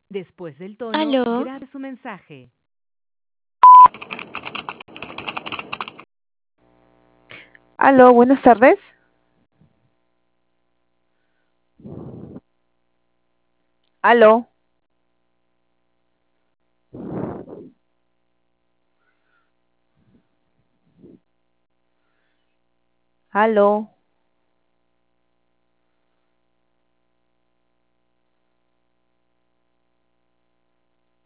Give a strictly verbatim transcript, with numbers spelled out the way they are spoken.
Después del tono, Aló, grabe su mensaje. Aló, buenas tardes. Aló. Aló.